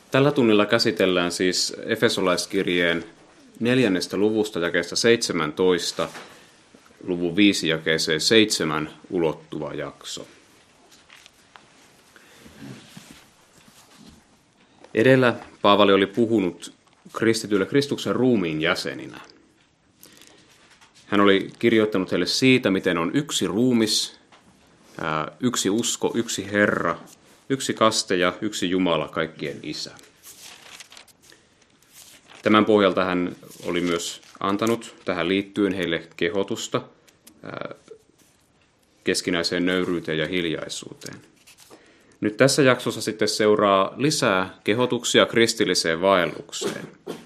Tällä tunnilla käsitellään siis Efesolaiskirjeen 4. luvusta jakeesta 17, luvun 5 jakeeseen 7 ulottuva jakso. Edellä Paavali oli puhunut kristityille Kristuksen ruumiin jäseninä. Hän oli kirjoittanut heille siitä, miten on yksi ruumis, yksi usko, yksi Herra, yksi kaste ja yksi Jumala, kaikkien Isä. Tämän pohjalta hän oli myös antanut tähän liittyen heille kehotusta keskinäiseen nöyryyteen ja hiljaisuuteen. Nyt tässä jaksossa sitten seuraa lisää kehotuksia kristilliseen vaellukseen.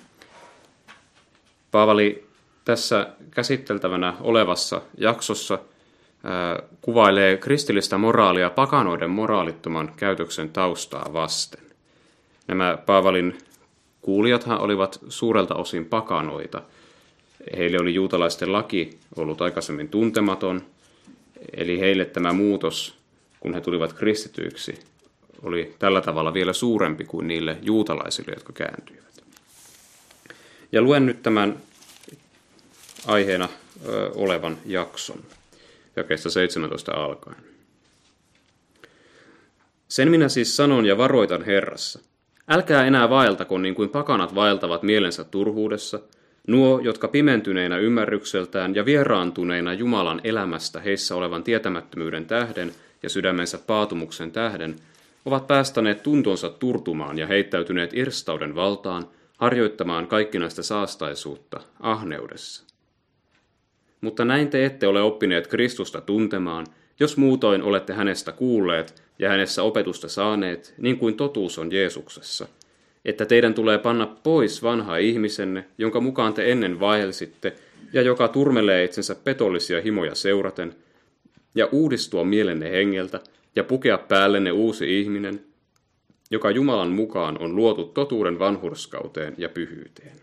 Paavali tässä käsiteltävänä olevassa jaksossa kuvailee kristillistä moraalia pakanoiden moraalittoman käytöksen taustaa vasten. Nämä Paavalin kuulijathan olivat suurelta osin pakanoita. Heille oli juutalaisten laki ollut aikaisemmin tuntematon, eli heille tämä muutos, kun he tulivat kristityiksi, oli tällä tavalla vielä suurempi kuin niille juutalaisille, jotka kääntyivät. Ja luen nyt tämän aiheena olevan jakson, jakeesta 17 alkaen. Sen minä siis sanon ja varoitan Herrassa. Älkää enää vaeltako niin kuin pakanat vaeltavat mielensä turhuudessa, nuo, jotka pimentyneinä ymmärrykseltään ja vieraantuneina Jumalan elämästä heissä olevan tietämättömyyden tähden ja sydämensä paatumuksen tähden, ovat päästäneet tuntonsa turtumaan ja heittäytyneet irstauden valtaan, harjoittamaan kaikkinaista saastaisuutta ahneudessa. Mutta näin te ette ole oppineet Kristusta tuntemaan, jos muutoin olette hänestä kuulleet ja hänessä opetusta saaneet, niin kuin totuus on Jeesuksessa, että teidän tulee panna pois vanha ihmisenne, jonka mukaan te ennen vaelsitte, ja joka turmelee itsensä petollisia himoja seuraten, ja uudistua mielenne hengeltä, ja pukea päällenne uusi ihminen, joka Jumalan mukaan on luotu totuuden vanhurskauteen ja pyhyyteen.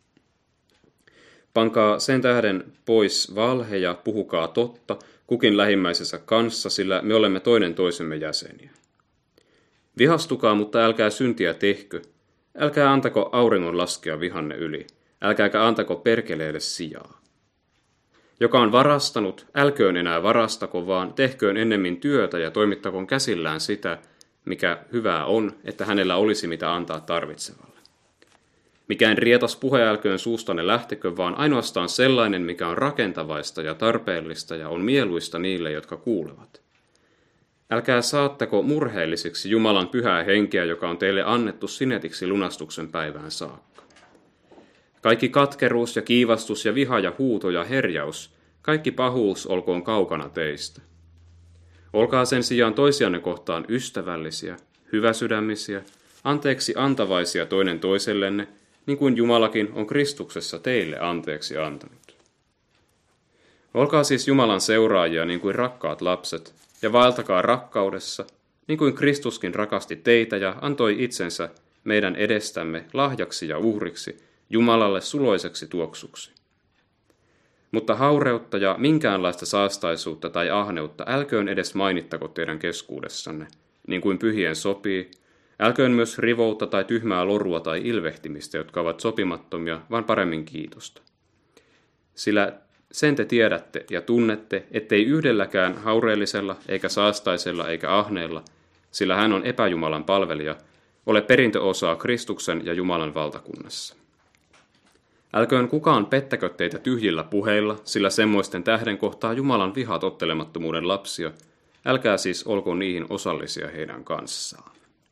Pankaa sen tähden pois valhe ja puhukaa totta kukin lähimmäisensä kanssa, sillä me olemme toinen toisemme jäseniä. Vihastukaa, mutta älkää syntiä tehkö. Älkää antako auringon laskea vihanne yli. Älkääkä antako perkeleelle sijaa. Joka on varastanut, älköön enää varastako, vaan tehköön ennemmin työtä ja toimittakoon käsillään sitä, mikä hyvää on, että hänellä olisi mitä antaa tarvitsevalle. Mikään rietas puhe älköön suustanne lähtekö, vaan ainoastaan sellainen, mikä on rakentavaista ja tarpeellista ja on mieluista niille, jotka kuulevat. Älkää saattako murheellisiksi Jumalan pyhää henkeä, joka on teille annettu sinetiksi lunastuksen päivään saakka. Kaikki katkeruus ja kiivastus ja viha ja huuto ja herjaus, kaikki pahuus olkoon kaukana teistä. Olkaa sen sijaan toisianne kohtaan ystävällisiä, hyväsydämisiä, anteeksi antavaisia toinen toisellenne, niin kuin Jumalakin on Kristuksessa teille anteeksi antanut. Olkaa siis Jumalan seuraajia niin kuin rakkaat lapset, ja vaeltakaa rakkaudessa, niin kuin Kristuskin rakasti teitä ja antoi itsensä meidän edestämme lahjaksi ja uhriksi, Jumalalle suloiseksi tuoksuksi. Mutta haureutta ja minkäänlaista saastaisuutta tai ahneutta älköön edes mainittako teidän keskuudessanne, niin kuin pyhien sopii, älköön myös rivouta tai tyhmää lorua tai ilvehtimistä, jotka ovat sopimattomia, vaan paremmin kiitosta. Sillä sen te tiedätte ja tunnette, ettei yhdelläkään haureellisella, eikä saastaisella, eikä ahneella, sillä hän on epäjumalan palvelija, ole perintöosaa Kristuksen ja Jumalan valtakunnassa. Älköön kukaan pettäkö teitä tyhjillä puheilla, sillä semmoisten tähden kohtaa Jumalan viha tottelemattomuuden lapsia, älkää siis olko niihin osallisia heidän kanssaan.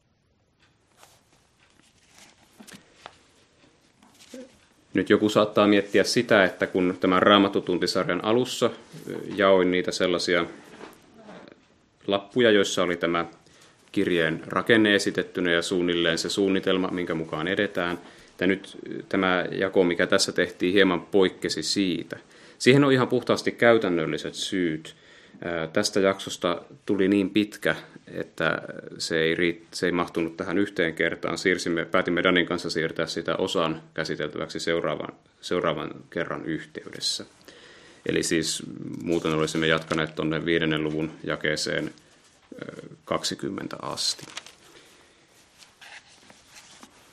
Nyt joku saattaa miettiä sitä, että kun tämän Raamattutuntisarjan alussa jaoin niitä sellaisia lappuja, joissa oli tämä kirjeen rakenne esitettynä ja suunnilleen se suunnitelma, minkä mukaan edetään, että nyt tämä jako, mikä tässä tehtiin, hieman poikkesi siitä. Siihen on ihan puhtaasti käytännölliset syyt. Tästä jaksosta tuli niin pitkä, että se ei mahtunut tähän yhteen kertaan. Päätimme Danin kanssa siirtää sitä osan käsiteltäväksi seuraavan kerran yhteydessä. Eli siis muuten olisimme jatkaneet tuonne 5. luvun jakeeseen 20 asti.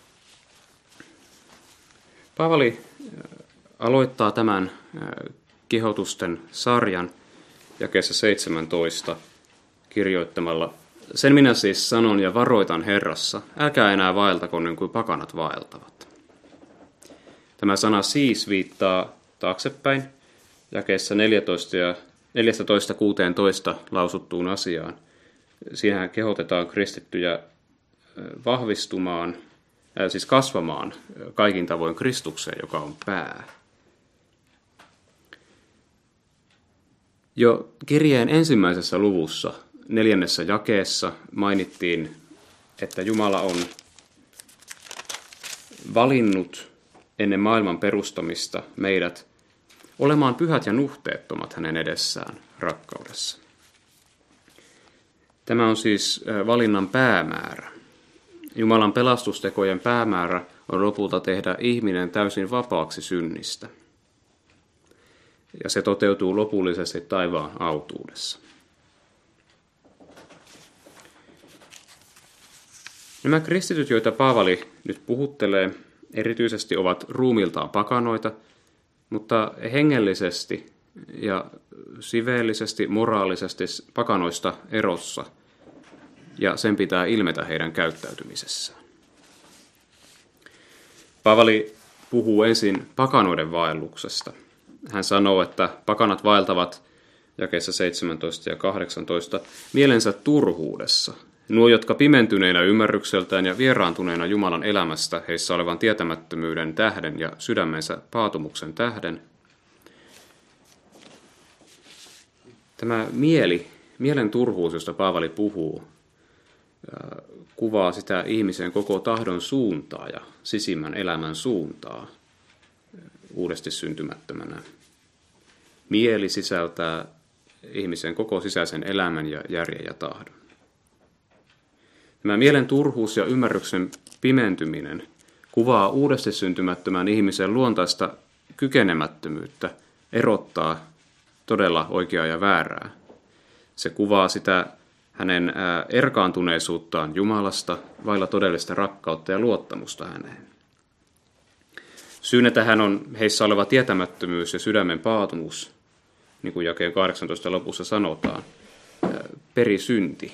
Paavali aloittaa tämän kehotusten sarjan jakeessa 17 kirjoittamalla: "Sen minä siis sanon ja varoitan Herrassa, älkää enää vaeltako niin kuin pakanat vaeltavat." Tämä sana siis viittaa taaksepäin jakeessa 14 ja 14-16 lausuttuun asiaan. Siinähän kehotetaan kristittyjä vahvistumaan, siis kasvamaan kaikin tavoin Kristukseen, joka on pää. Jo kirjeen ensimmäisessä luvussa, 4. jakeessa, mainittiin, että Jumala on valinnut ennen maailman perustamista meidät olemaan pyhät ja nuhteettomat hänen edessään rakkaudessa. Tämä on siis valinnan päämäärä. Jumalan pelastustekojen päämäärä on lopulta tehdä ihminen täysin vapaaksi synnistä. Ja se toteutuu lopullisesti taivaan autuudessa. Nämä kristityt, joita Paavali nyt puhuttelee, erityisesti ovat ruumiltaan pakanoita, mutta hengellisesti ja siveellisesti, moraalisesti pakanoista erossa, ja sen pitää ilmetä heidän käyttäytymisessään. Paavali puhuu ensin pakanoiden vaelluksesta. Hän sanoo, että pakanat vaeltavat jakeessa 17 ja 18 mielensä turhuudessa. Nuo, jotka pimentyneinä ymmärrykseltään ja vieraantuneina Jumalan elämästä heissä olevan tietämättömyyden tähden ja sydämensä paatumuksen tähden. Tämä mielen turhuus, josta Paavali puhuu, kuvaa sitä ihmisen koko tahdon suuntaa ja sisimmän elämän suuntaa uudesti syntymättömänä. Mieli sisältää ihmisen koko sisäisen elämän ja järjen ja tahdon. Tämä mielen turhuus ja ymmärryksen pimentyminen kuvaa uudesti syntymättömän ihmisen luontaista kykenemättömyyttä erottaa todella oikeaa ja väärää. Se kuvaa sitä hänen erkaantuneisuuttaan Jumalasta vailla todellista rakkautta ja luottamusta häneen. Syynä tähän on heissä oleva tietämättömyys ja sydämen paatumus, niin kuin jakeen 18 lopussa sanotaan, perisynti.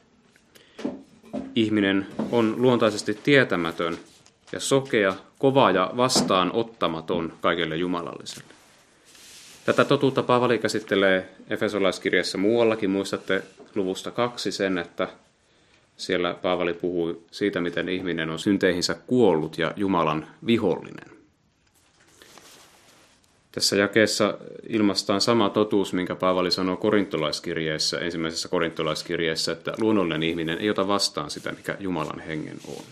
Ihminen on luontaisesti tietämätön ja sokea, kova ja vastaanottamaton kaikelle jumalalliselle. Tätä totuutta Paavali käsittelee Efesolaiskirjassa muuallakin. Muistatte luvusta 2 sen, että siellä Paavali puhuu siitä, miten ihminen on synteihinsä kuollut ja Jumalan vihollinen. Tässä jakeessa ilmaistaan sama totuus, minkä Paavali sanoo korintolaiskirjeessä, ensimmäisessä korintolaiskirjeessä, että luonnollinen ihminen ei ota vastaan sitä, mikä Jumalan hengen on.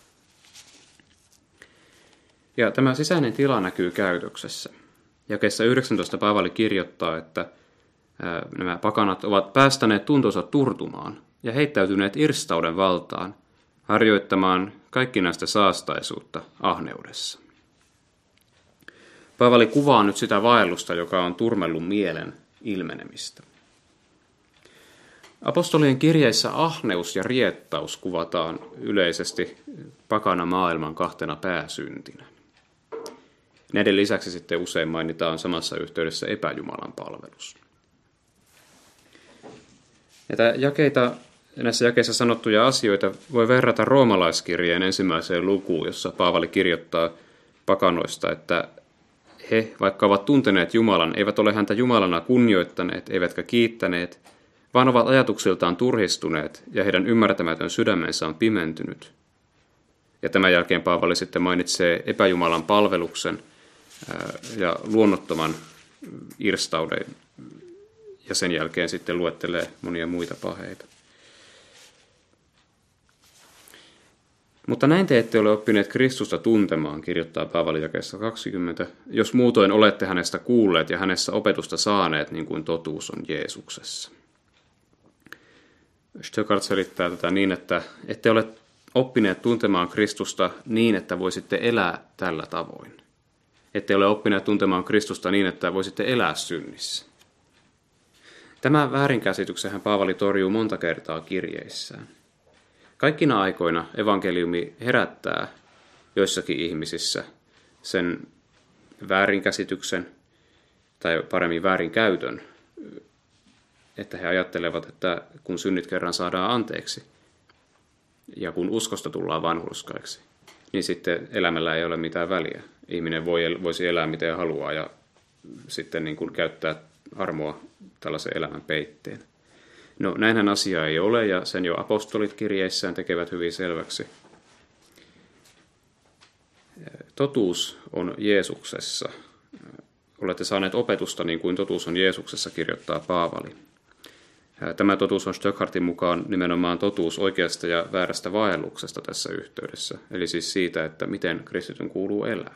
Ja tämä sisäinen tila näkyy käytöksessä. Jakeessa 19 Paavali kirjoittaa, että nämä pakanat ovat päästäneet tuntonsa turtumaan ja heittäytyneet irstauden valtaan, harjoittamaan kaikkinaista saastaisuutta ahneudessa. Paavali kuvaa nyt sitä vaellusta, joka on turmellun mielen ilmenemistä. Apostolien kirjeissä ahneus ja riettaus kuvataan yleisesti pakana maailman kahtena pääsyntinä. Näiden lisäksi sitten usein mainitaan samassa yhteydessä epäjumalan palvelus. Näissä jakeissa sanottuja asioita voi verrata roomalaiskirjeen 1. lukuun, jossa Paavali kirjoittaa pakanoista, että he, vaikka ovat tunteneet Jumalan, eivät ole häntä Jumalana kunnioittaneet, eivätkä kiittäneet, vaan ovat ajatuksiltaan turhistuneet ja heidän ymmärtämätön sydämensä on pimentynyt. Ja tämän jälkeen Paavali sitten mainitsee epäjumalan palveluksen ja luonnottoman irstauden ja sen jälkeen sitten luettelee monia muita paheita. Mutta näin te ette ole oppineet Kristusta tuntemaan, kirjoittaa Paavali jakeessa 20, jos muutoin olette hänestä kuulleet ja hänessä opetusta saaneet, niin kuin totuus on Jeesuksessa. Stöckart selittää tätä niin, että ette ole oppineet tuntemaan Kristusta niin, että voisitte elää tällä tavoin. Ette ole oppineet tuntemaan Kristusta niin, että voisitte elää synnissä. Tämän väärinkäsityksenhän Paavali torjuu monta kertaa kirjeissään. Kaikkina aikoina evankeliumi herättää joissakin ihmisissä sen väärinkäsityksen tai paremmin väärinkäytön, että he ajattelevat, että kun synnit kerran saadaan anteeksi ja kun uskosta tullaan vanhurskaiksi, niin sitten elämällä ei ole mitään väliä. Ihminen voisi elää miten haluaa ja sitten niin kuin käyttää armoa tällaisen elämän peitteen. No näinhän asia ei ole ja sen jo apostolit kirjeissään tekevät hyvin selväksi. Totuus on Jeesuksessa. Olette saaneet opetusta niin kuin totuus on Jeesuksessa, kirjoittaa Paavali. Tämä totuus on Stöckhartin mukaan nimenomaan totuus oikeasta ja väärästä vaelluksesta tässä yhteydessä, eli siis siitä, että miten kristityn kuuluu elää.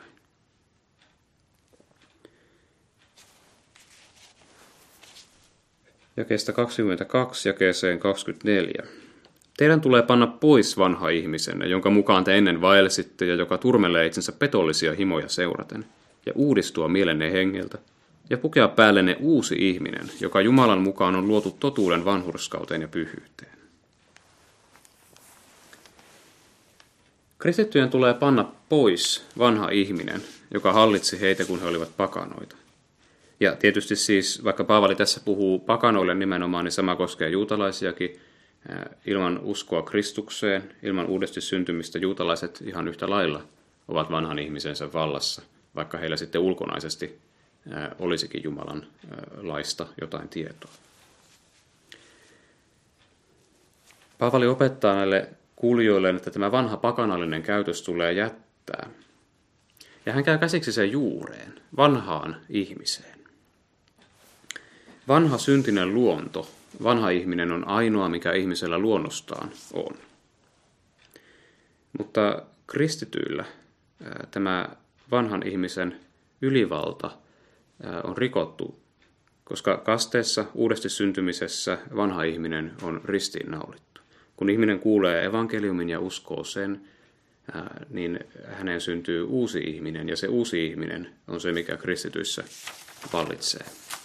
Jakeesta 22 jakeeseen 24. Teidän tulee panna pois vanha ihmisenne, jonka mukaan te ennen vaelsitte ja joka turmelee itsensä petollisia himoja seuraten, ja uudistua mielenne hengeltä, ja pukea päällenne uusi ihminen, joka Jumalan mukaan on luotu totuuden vanhurskauteen ja pyhyyteen. Kristittyjen tulee panna pois vanha ihminen, joka hallitsi heitä, kun he olivat pakanoita. Ja tietysti siis, vaikka Paavali tässä puhuu pakanoille nimenomaan, niin sama koskee juutalaisiakin. Ilman uskoa Kristukseen, ilman uudesti syntymistä juutalaiset ihan yhtä lailla ovat vanhan ihmisensä vallassa, vaikka heillä sitten ulkonaisesti olisikin Jumalan laista jotain tietoa. Paavali opettaa näille kuulijoille, että tämä vanha pakanallinen käytös tulee jättää. Ja hän käy käsiksi sen juureen, vanhaan ihmiseen. Vanha syntinen luonto, vanha ihminen on ainoa, mikä ihmisellä luonnostaan on. Mutta kristityillä tämä vanhan ihmisen ylivalta on rikottu, koska kasteessa, uudesti syntymisessä vanha ihminen on ristiinnaulittu. Kun ihminen kuulee evankeliumin ja uskoo sen, niin hänen syntyy uusi ihminen, ja se uusi ihminen on se, mikä kristityissä vallitsee.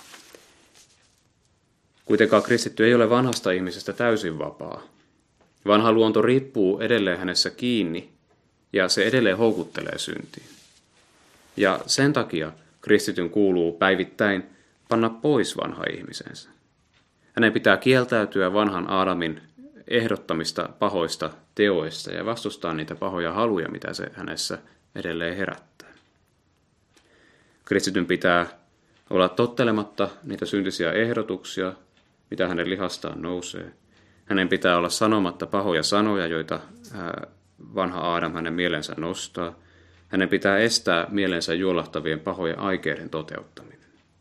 Kuitenkaan kristitty ei ole vanhasta ihmisestä täysin vapaa. Vanha luonto riippuu edelleen hänessä kiinni, ja se edelleen houkuttelee syntiin. Ja sen takia kristityn kuuluu päivittäin panna pois vanha ihmisensä. Hänen pitää kieltäytyä vanhan Aadamin ehdottamista pahoista teoista ja vastustaa niitä pahoja haluja, mitä se hänessä edelleen herättää. Kristityn pitää olla tottelematta niitä syntisiä ehdotuksia, mitä hänen lihastaan nousee. Hänen pitää olla sanomatta pahoja sanoja, joita vanha Aadam hänen mielensä nostaa. Hänen pitää estää mielensä juolahtavien pahojen aikeiden toteuttaminen.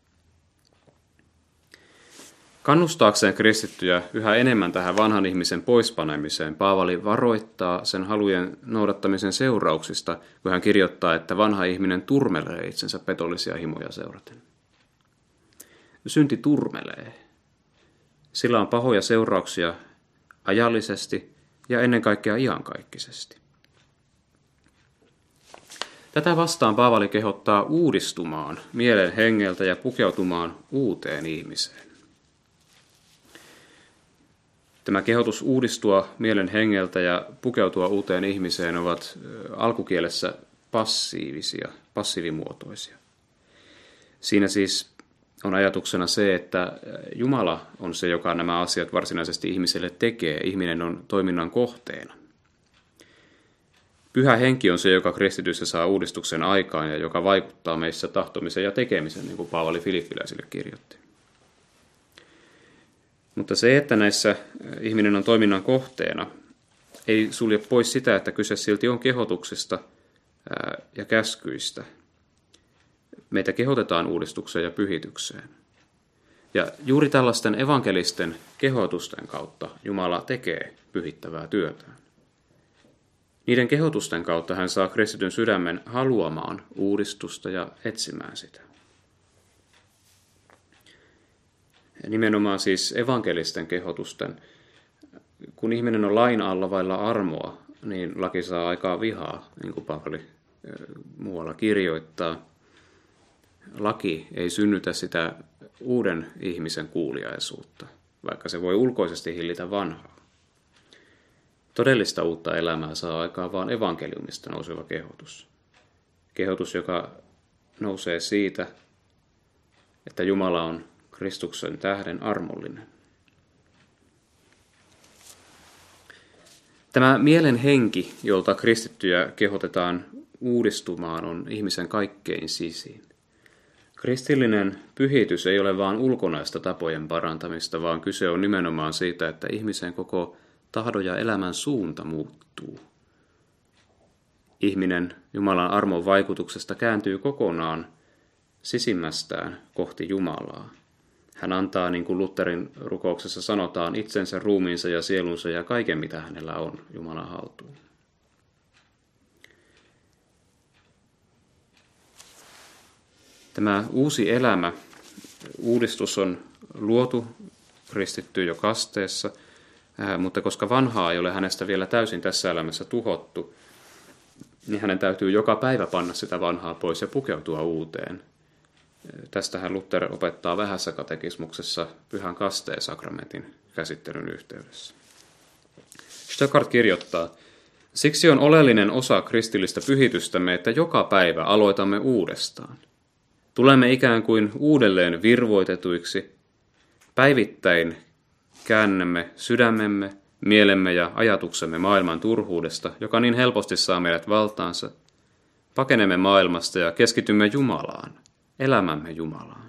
Kannustaakseen kristittyjä yhä enemmän tähän vanhan ihmisen poispanemiseen, Paavali varoittaa sen halujen noudattamisen seurauksista, kun hän kirjoittaa, että vanha ihminen turmelee itsensä petollisia himoja seuraten. Synti turmelee. Sillä on pahoja seurauksia ajallisesti ja ennen kaikkea iankaikkisesti. Tätä vastaan Paavali kehottaa uudistumaan mielen hengeltä ja pukeutumaan uuteen ihmiseen. Tämä kehotus uudistua mielen hengeltä ja pukeutua uuteen ihmiseen ovat alkukielessä passiivimuotoisia. Siinä siis on ajatuksena se, että Jumala on se, joka nämä asiat varsinaisesti ihmiselle tekee. Ihminen on toiminnan kohteena. Pyhä henki on se, joka kristityissä saa uudistuksen aikaan ja joka vaikuttaa meissä tahtomisen ja tekemisen, niin kuin Paavali Filippiläisille kirjoitti. Mutta se, että näissä ihminen on toiminnan kohteena, ei sulje pois sitä, että kyse silti on kehotuksista ja käskyistä. Meitä kehotetaan uudistukseen ja pyhitykseen. Ja juuri tällaisten evankelisten kehotusten kautta Jumala tekee pyhittävää työtään. Niiden kehotusten kautta hän saa kristityn sydämen haluamaan uudistusta ja etsimään sitä. Ja nimenomaan siis evankelisten kehotusten. Kun ihminen on lain alla vailla armoa, niin laki saa aikaa vihaa, niin kuin Paavali muualla kirjoittaa. Laki ei synnytä sitä uuden ihmisen kuuliaisuutta, vaikka se voi ulkoisesti hillitä vanhaa. Todellista uutta elämää saa aikaan vain evankeliumista nouseva kehotus. Kehotus, joka nousee siitä, että Jumala on Kristuksen tähden armollinen. Tämä mielen henki, jolta kristittyjä kehotetaan uudistumaan, on ihmisen kaikkein sisin. Kristillinen pyhitys ei ole vain ulkonaista tapojen parantamista, vaan kyse on nimenomaan siitä, että ihmisen koko tahdon ja elämän suunta muuttuu. Ihminen Jumalan armon vaikutuksesta kääntyy kokonaan sisimmästään kohti Jumalaa. Hän antaa, niin kuin Lutherin rukouksessa sanotaan, itsensä, ruumiinsa ja sielunsa ja kaiken, mitä hänellä on, Jumalan haltuun. Tämä uusi elämä, uudistus on luotu kristitty jo kasteessa, mutta koska vanhaa ei ole hänestä vielä täysin tässä elämässä tuhottu, niin hänen täytyy joka päivä panna sitä vanhaa pois ja pukeutua uuteen. Tästähän Luther opettaa Vähässä katekismuksessa Pyhän Kasteen sakramentin käsittelyn yhteydessä. Stöckart kirjoittaa, siksi on oleellinen osa kristillistä pyhitystämme, että joka päivä aloitamme uudestaan. Tulemme ikään kuin uudelleen virvoitetuiksi. Päivittäin käännämme sydämemme, mielemme ja ajatuksemme maailman turhuudesta, joka niin helposti saa meidät valtaansa. Pakenemme maailmasta ja keskitymme Jumalaan, elämämme Jumalaan.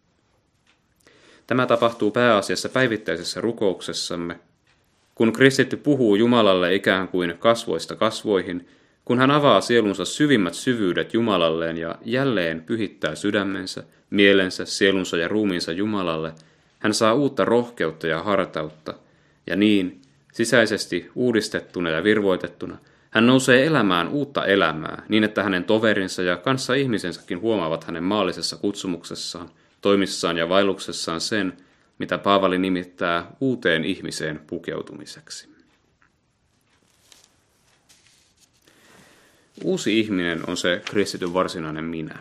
Tämä tapahtuu pääasiassa päivittäisessä rukouksessamme, kun kristitty puhuu Jumalalle ikään kuin kasvoista kasvoihin, kun hän avaa sielunsa syvimmät syvyydet Jumalalleen ja jälleen pyhittää sydämensä, mielensä, sielunsa ja ruumiinsa Jumalalle, hän saa uutta rohkeutta ja hartautta, ja niin, sisäisesti uudistettuna ja virvoitettuna, hän nousee elämään uutta elämää, niin että hänen toverinsa ja kanssa ihmisensäkin huomaavat hänen maallisessa kutsumuksessaan, toimissaan ja vaelluksessaan sen, mitä Paavali nimittää uuteen ihmiseen pukeutumiseksi. Uusi ihminen on se kristityn varsinainen minä.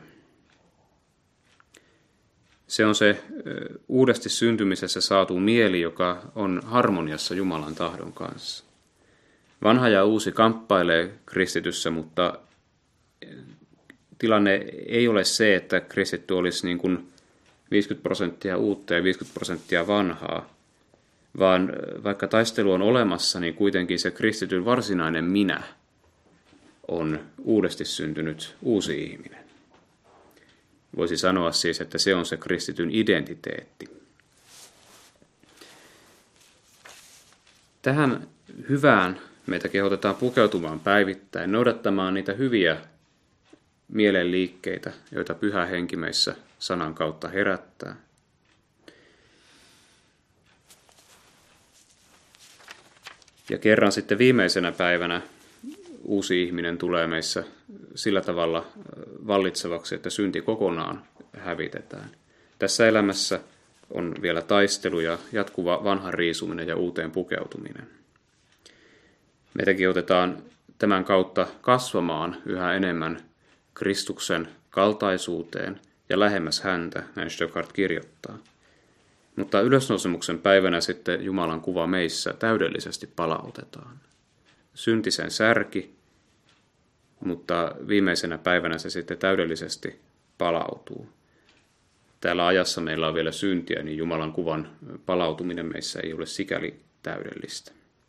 Se on se uudesti syntymisessä saatu mieli, joka on harmoniassa Jumalan tahdon kanssa. Vanha ja uusi kamppailee kristityssä, mutta tilanne ei ole se, että kristitty olisi niin kuin 50% uutta ja 50% vanhaa, vaan vaikka taistelu on olemassa, niin kuitenkin se kristityn varsinainen minä on uudesti syntynyt uusi ihminen. Voisi sanoa siis, että se on se kristityn identiteetti. Tähän hyvään meitä kehotetaan pukeutumaan päivittäin, noudattamaan niitä hyviä mielenliikkeitä, joita Pyhä Henki meissä sanan kautta herättää. Ja kerran sitten viimeisenä päivänä uusi ihminen tulee meissä sillä tavalla vallitsevaksi, että synti kokonaan hävitetään. Tässä elämässä on vielä taistelu ja jatkuva vanhan riisuminen ja uuteen pukeutuminen. Meitäkin otetaan tämän kautta kasvamaan yhä enemmän Kristuksen kaltaisuuteen ja lähemmäs häntä, näin Stöckart kirjoittaa. Mutta ylösnousemuksen päivänä sitten Jumalan kuva meissä täydellisesti palautetaan. Syntisen särki, mutta viimeisenä päivänä se sitten täydellisesti palautuu. Täällä ajassa meillä on vielä syntiä, niin Jumalan kuvan palautuminen meissä ei ole sikäli täydellistä.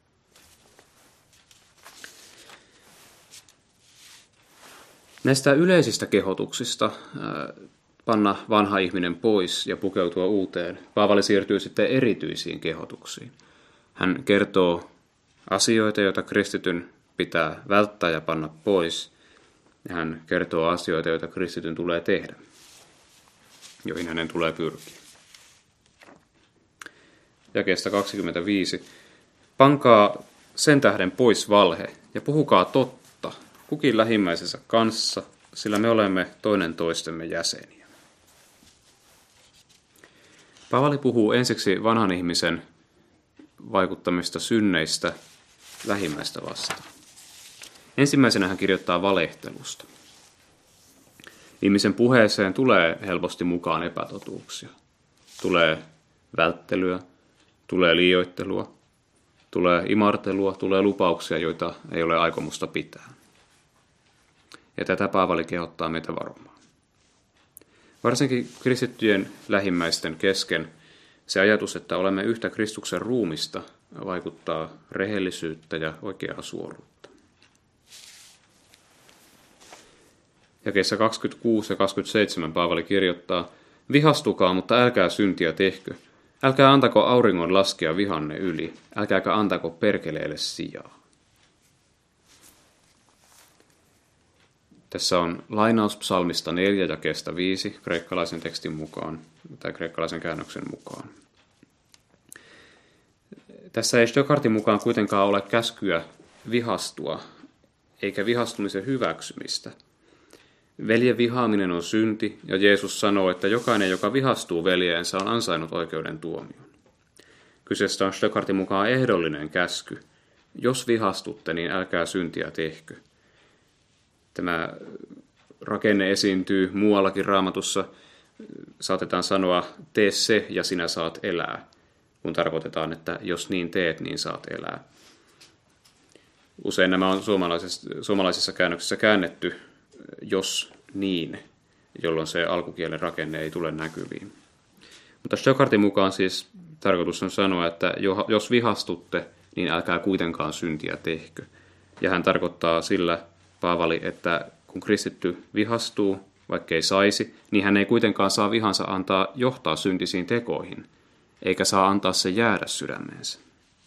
Näistä yleisistä kehotuksista panna vanha ihminen pois ja pukeutua uuteen, Paavali siirtyy sitten erityisiin kehotuksiin. Hän kertoo asioita, joita kristityn pitää välttää ja panna pois, ja hän kertoo asioita, joita kristityn tulee tehdä, joihin hänen tulee pyrkiä. Jakeesta 25. Pankaa sen tähden pois valhe ja puhukaa totta, kukin lähimmäisensä kanssa, sillä me olemme toinen toistemme jäseniä. Paavali puhuu ensiksi vanhan ihmisen vaikuttamista synneistä lähimmäistä vastaan. Ensimmäisenä hän kirjoittaa valehtelusta. Ihmisen puheeseen tulee helposti mukaan epätotuuksia. Tulee välttelyä, tulee liioittelua, tulee imartelua, tulee lupauksia, joita ei ole aikomusta pitää. ja tätä Paavali kehottaa meitä varomaan. Varsinkin kristittyjen lähimmäisten kesken se ajatus, että olemme yhtä Kristuksen ruumista, vaikuttaa rehellisyyttä ja oikeaa suoruutta. Jakeissa 26 ja 27 Paavali kirjoittaa, vihastukaa, mutta älkää syntiä tehkö. Älkää antako auringon laskea vihanne yli, älkääkä antako perkeleelle sijaa. Tässä on lainaus psalmista 4 jakeesta 5 kreikkalaisen tekstin mukaan, tai kreikkalaisen käännöksen mukaan. Tässä ei Stöckartin mukaan kuitenkaan ole käskyä vihastua, eikä vihastumisen hyväksymistä. Veljen vihaaminen on synti, ja Jeesus sanoo, että jokainen, joka vihastuu veljeensä, on ansainnut oikeuden tuomion. Kyseessä on Stöckartin mukaan ehdollinen käsky. Jos vihastutte, niin älkää syntiä tehkö. Tämä rakenne esiintyy muuallakin Raamatussa. Saatetaan sanoa, tee se ja sinä saat elää, kun tarkoitetaan, että jos niin teet, niin saat elää. Usein nämä on suomalaisissa käännöksissä käännetty, jos niin, jolloin se alkukielen rakenne ei tule näkyviin. Mutta Stöckartin mukaan siis tarkoitus on sanoa, että jos vihastutte, niin älkää kuitenkaan syntiä tehkö. Ja hän tarkoittaa sillä, Paavali, että kun kristitty vihastuu, vaikkei saisi, niin hän ei kuitenkaan saa vihansa antaa johtaa syntisiin tekoihin, eikä saa antaa se jäädä sydämeensä.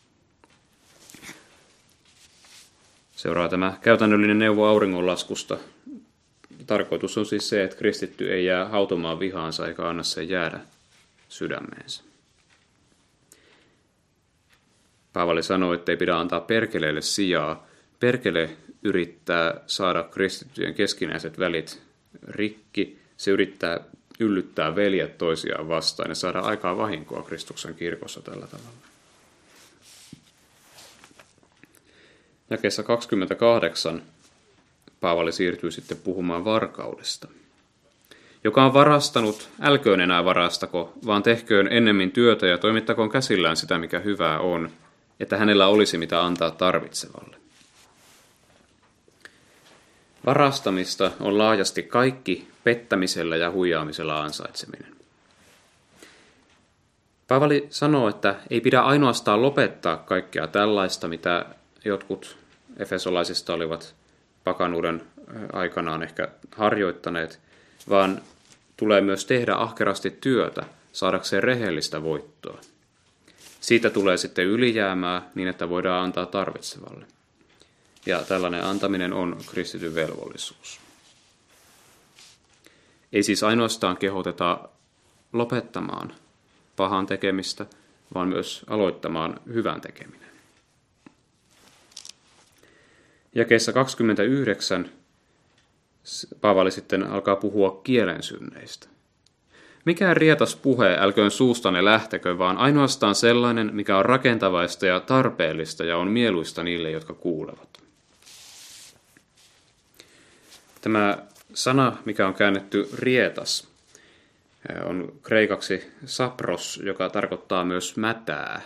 Seuraa tämä käytännöllinen neuvo auringonlaskusta. Tarkoitus on siis se, että kristitty ei jää hautomaan vihaansa eikä anna sen jäädä sydämeensä. Paavali sanoi, että ei pidä antaa perkeleelle sijaa. Perkele yrittää saada kristittyjen keskinäiset välit rikki. Se yrittää yllyttää veljet toisiaan vastaan ja saada aikaa vahinkoa Kristuksen kirkossa tällä tavalla. Jakeessa 28 Paavali siirtyy sitten puhumaan varkaudesta. Joka on varastanut, älköön enää varastako, vaan tehköön ennemmin työtä ja toimittakoon käsillään sitä, mikä hyvää on, että hänellä olisi mitä antaa tarvitsevalle. Varastamista on laajasti kaikki pettämisellä ja huijaamisella ansaitseminen. Paavali sanoo, että ei pidä ainoastaan lopettaa kaikkea tällaista, mitä jotkut efesolaisista olivat pakanuuden aikanaan ehkä harjoittaneet, vaan tulee myös tehdä ahkerasti työtä saadakseen rehellistä voittoa. Siitä tulee sitten ylijäämää niin, että voidaan antaa tarvitsevalle. Ja tällainen antaminen on kristityn velvollisuus. Ei siis ainoastaan kehoteta lopettamaan pahan tekemistä, vaan myös aloittamaan hyvän tekeminen. Jakeessa 29 Paavali sitten alkaa puhua kielen synneistä. Mikään rietas puhe älköön suustanne lähtekö, vaan ainoastaan sellainen, mikä on rakentavaista ja tarpeellista ja on mieluista niille, jotka kuulevat. Tämä sana, mikä on käännetty rietas, on kreikaksi sapros, joka tarkoittaa myös mätää.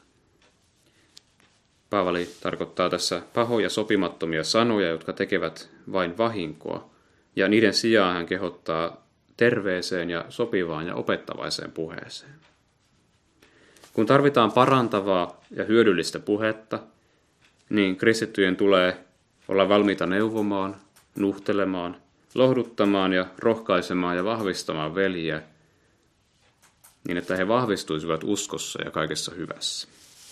Paavali tarkoittaa tässä pahoja sopimattomia sanoja, jotka tekevät vain vahinkoa, ja niiden sijaan hän kehottaa terveeseen ja sopivaan ja opettavaiseen puheeseen. Kun tarvitaan parantavaa ja hyödyllistä puhetta, niin kristittyjen tulee olla valmiita neuvomaan, nuhtelemaan, lohduttamaan ja rohkaisemaan ja vahvistamaan veljiä, niin että he vahvistuisivat uskossa ja kaikessa hyvässä.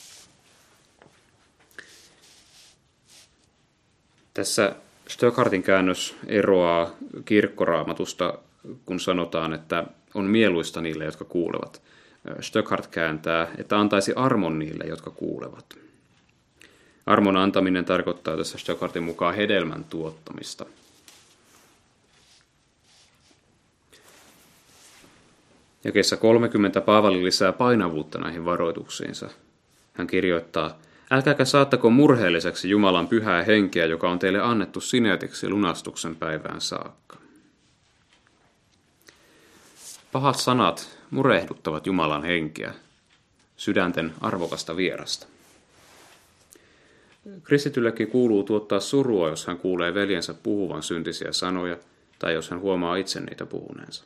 Tässä Stöckartin käännös eroaa kirkkoraamatusta, kun sanotaan, että on mieluista niille, jotka kuulevat. Stöckhart kääntää, että antaisi armon niille, jotka kuulevat. Armon antaminen tarkoittaa tässä Stöckartin mukaan hedelmän tuottamista. Jakeessa 30 Paavali lisää painavuutta näihin varoituksiinsa. Hän kirjoittaa, älkääkä saattako murheelliseksi Jumalan pyhää henkeä, joka on teille annettu sineetiksi lunastuksen päivään saakka. Pahat sanat murehduttavat Jumalan henkeä, sydänten arvokasta vierasta. Kristityllekin kuuluu tuottaa surua, jos hän kuulee veljensä puhuvan syntisiä sanoja, tai jos hän huomaa itse niitä puhuneensa.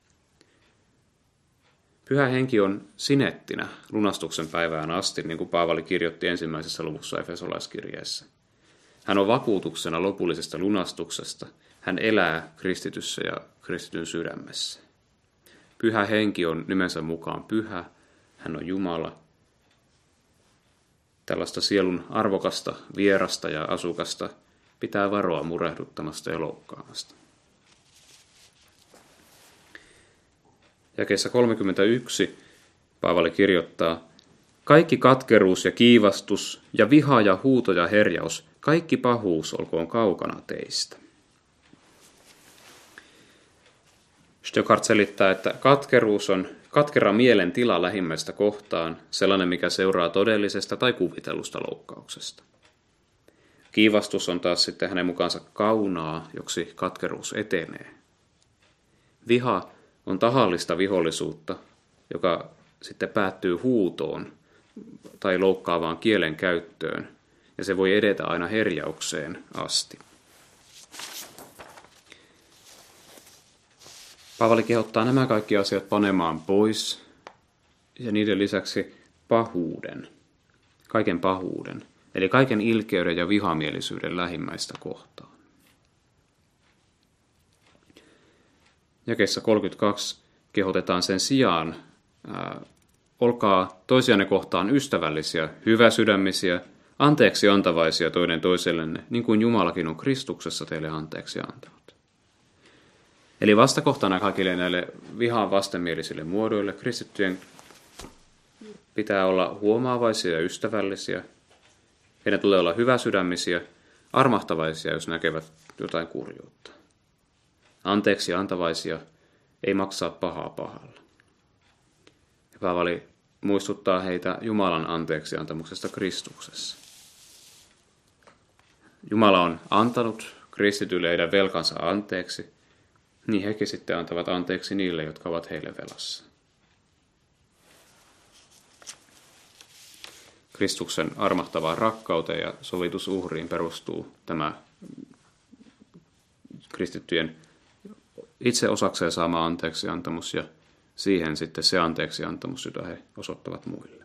Pyhä henki on sinettinä lunastuksen päivään asti, niin kuin Paavali kirjoitti ensimmäisessä luvussa Efesolaiskirjeessä. Hän on vakuutuksena lopullisesta lunastuksesta. Hän elää kristityssä ja kristityn sydämessä. Pyhä henki on nimensä mukaan pyhä. Hän on Jumala. Tällaista sielun arvokasta, vierasta ja asukasta pitää varoa murehduttamasta ja loukkaamasta. Jakeessa 31 Paavali kirjoittaa, kaikki katkeruus ja kiivastus ja viha ja huuto ja herjaus, kaikki pahuus olkoon kaukana teistä. Stöckart selittää, että katkeruus on katkera mielen tila lähimmäistä kohtaan, sellainen mikä seuraa todellisesta tai kuvitellusta loukkauksesta. Kiivastus on taas sitten hänen mukaansa kaunaa, joksi katkeruus etenee. Viha on tahallista vihollisuutta, joka sitten päättyy huutoon tai loukkaavaan kielen käyttöön, ja se voi edetä aina herjaukseen asti. Paavali kehottaa nämä kaikki asiat panemaan pois, ja niiden lisäksi pahuuden, kaiken pahuuden, eli kaiken ilkeyden ja vihamielisyyden lähimmäistä kohtaan. Jakeessa 32 kehotetaan sen sijaan, olkaa toisianne kohtaan ystävällisiä, hyväsydämisiä, anteeksi antavaisia toinen toisellenne, niin kuin Jumalakin on Kristuksessa teille anteeksi antanut. Eli vastakohtana kaikille näille vihaan vastenmielisille muodoille kristittyjen pitää olla huomaavaisia ja ystävällisiä. Heidän tulee olla hyväsydämisiä, armahtavaisia, jos näkevät jotain kurjuutta. Anteeksi antavaisia, ei maksaa pahaa pahalla. Ja Paavali muistuttaa heitä Jumalan anteeksiantamuksesta Kristuksessa. Jumala on antanut kristityille heidän velkansa anteeksi, niin hekin sitten antavat anteeksi niille, jotka ovat heille velassa. Kristuksen armahtavaan rakkauteen ja sovitusuhriin perustuu tämä kristittyjen itse osakseen saama anteeksiantamus ja siihen sitten se anteeksiantamus, jota he osoittavat muille.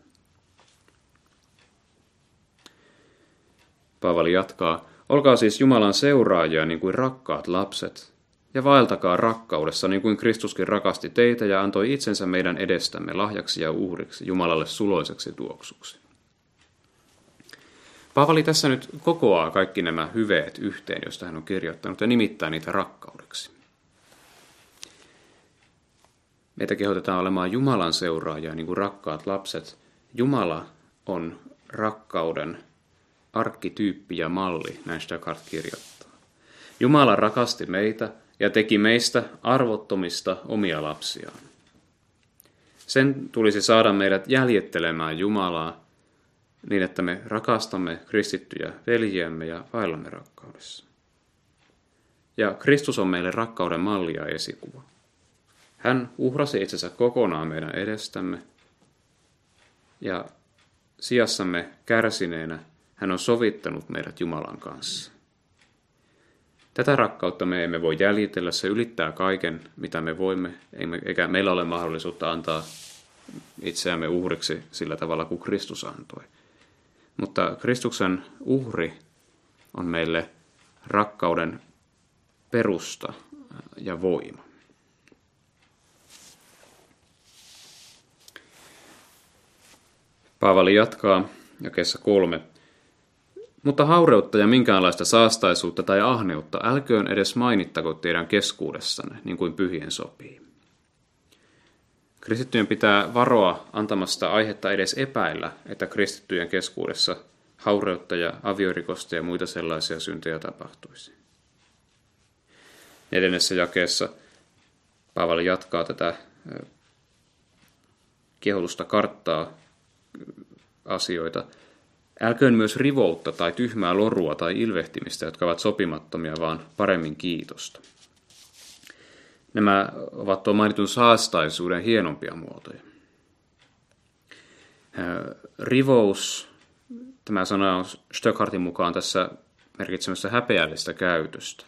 Paavali jatkaa, olkaa siis Jumalan seuraajia niin kuin rakkaat lapset, ja vaeltakaa rakkaudessa niin kuin Kristuskin rakasti teitä ja antoi itsensä meidän edestämme lahjaksi ja uhriksi Jumalalle suloiseksi tuoksuksi. Paavali tässä nyt kokoaa kaikki nämä hyveet yhteen, joista hän on kirjoittanut, ja nimittää niitä rakkaudeksi. Meitä kehotetaan olemaan Jumalan seuraajia, niin kuin rakkaat lapset. Jumala on rakkauden arkkityyppi ja malli, näin Stöckart kirjoittaa. Jumala rakasti meitä ja teki meistä arvottomista omia lapsiaan. Sen tulisi saada meidät jäljittelemään Jumalaa niin, että me rakastamme kristittyjä veljiämme ja vaellamme rakkaudessa. Ja Kristus on meille rakkauden malli ja esikuva. Hän uhrasi itsensä kokonaan meidän edestämme ja sijassamme kärsineenä hän on sovittanut meidät Jumalan kanssa. Tätä rakkautta me emme voi jäljitellä, se ylittää kaiken, mitä me voimme, eikä meillä ole mahdollisuutta antaa itseämme uhriksi sillä tavalla kuin Kristus antoi. Mutta Kristuksen uhri on meille rakkauden perusta ja voima. Paavali jatkaa jakeessa 3. Mutta haureutta ja minkäänlaista saastaisuutta tai ahneutta älköön edes mainittako teidän keskuudessanne, niin kuin pyhien sopii. Kristittyjen pitää varoa antamasta aihetta edes epäillä, että kristittyjen keskuudessa haureutta ja aviorikosta ja muita sellaisia syntejä tapahtuisi. 4. jakeessa Paavali jatkaa tätä kehotusta karttaa asioita. Älköön myös rivoutta tai tyhmää lorua tai ilvehtimistä, jotka ovat sopimattomia, vaan paremmin kiitosta. Nämä ovat tuon mainitun saastaisuuden hienompia muotoja. Rivous Tämä sana on Stöckhartin mukaan tässä merkitsemässä häpeällistä käytöstä.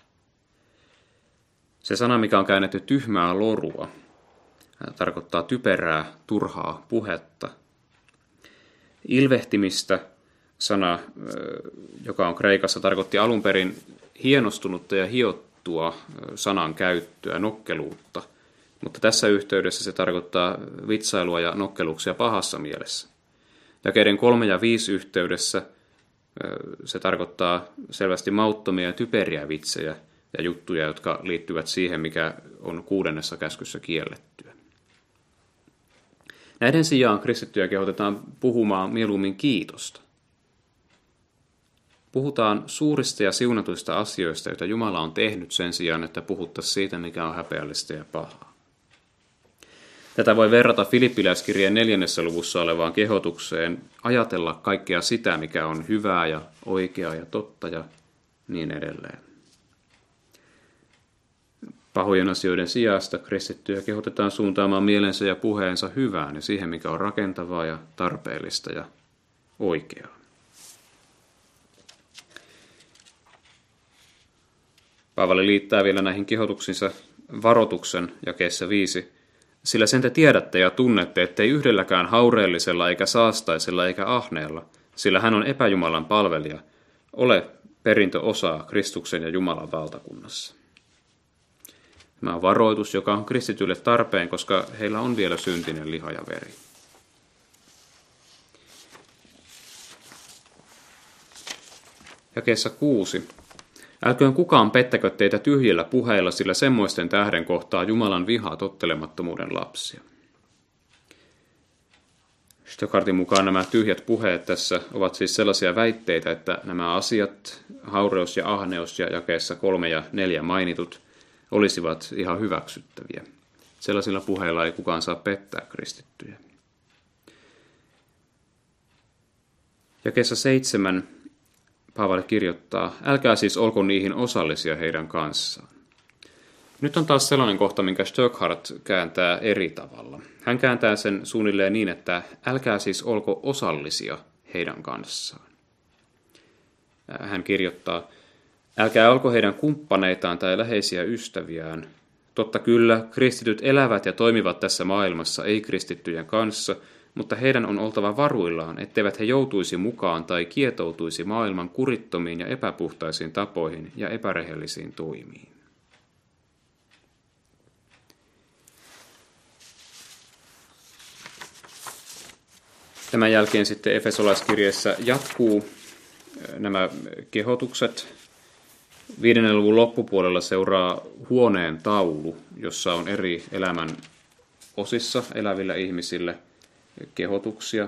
Se sana, mikä on käännetty tyhmää lorua, tarkoittaa typerää, turhaa puhetta. Ilvehtimistä sana, joka on kreikassa, tarkoitti alun perin hienostunutta ja hiottua sanan käyttöä, nokkeluutta. Mutta tässä yhteydessä se tarkoittaa vitsailua ja nokkeluksia pahassa mielessä. Jakeiden 3 ja 5 yhteydessä se tarkoittaa selvästi mauttomia ja typeriä vitsejä ja juttuja, jotka liittyvät siihen, mikä on 6. käskyssä kiellettyä. Näiden sijaan kristittyjä kehotetaan puhumaan mieluummin kiitosta. Puhutaan suurista ja siunatuista asioista, joita Jumala on tehnyt sen sijaan, että puhuttaisiin siitä, mikä on häpeällistä ja pahaa. Tätä voi verrata Filippiläiskirjeen 4. luvussa olevaan kehotukseen ajatella kaikkea sitä, mikä on hyvää ja oikeaa ja totta ja niin edelleen. Pahojen asioiden sijasta kristittyjä kehotetaan suuntaamaan mielensä ja puheensa hyvään ja siihen, mikä on rakentavaa ja tarpeellista ja oikeaa. Paavali liittää vielä näihin kehotuksiinsa varoituksen jakeessa 5. Sillä sen te tiedätte ja tunnette, ettei yhdelläkään haureellisella eikä saastaisella eikä ahneella, sillä hän on epäjumalan palvelija, ole perintöosaa Kristuksen ja Jumalan valtakunnassa. Tämä on varoitus, joka on kristityille tarpeen, koska heillä on vielä syntinen liha ja veri. Jakeessa 6. Älköön kukaan pettäkö teitä tyhjillä puheilla, sillä semmoisten tähden kohtaa Jumalan vihaa tottelemattomuuden lapsia. Stöckhartin mukaan nämä tyhjät puheet tässä ovat siis sellaisia väitteitä, että nämä asiat, haureus ja ahneus ja jakeessa 3 ja 4 mainitut, olisivat ihan hyväksyttäviä. Sellaisilla puheilla ei kukaan saa pettää kristittyjä. Jakeessa 7 Paavali kirjoittaa, älkää siis olko niihin osallisia heidän kanssaan. Nyt on taas sellainen kohta, minkä Stöckhart kääntää eri tavalla. Hän kääntää sen suunnilleen niin, että älkää siis olko osallisia heidän kanssaan. Hän kirjoittaa, älkää olko heidän kumppaneitaan tai läheisiä ystäviään. Totta kyllä, kristityt elävät ja toimivat tässä maailmassa ei-kristittyjen kanssa, mutta heidän on oltava varuillaan, etteivät he joutuisi mukaan tai kietoutuisi maailman kurittomiin ja epäpuhtaisiin tapoihin ja epärehellisiin toimiin. Tämän jälkeen sitten Efesolaiskirjeessä jatkuu nämä kehotukset. 5. luvun loppupuolella seuraa huoneen taulu, jossa on eri elämän osissa eläville ihmisille kehotuksia.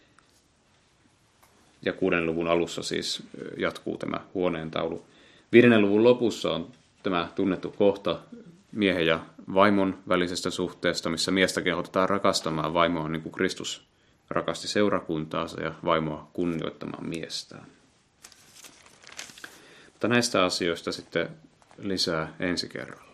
Ja 6. luvun alussa siis jatkuu tämä huoneen taulu. 5. luvun lopussa on tämä tunnettu kohta miehen ja vaimon välisestä suhteesta, missä miestä kehotetaan rakastamaan vaimoa niin kuin Kristus rakasti seurakuntaansa ja vaimoa kunnioittamaan miestään. Mutta näistä asioista sitten lisää ensi kerralla.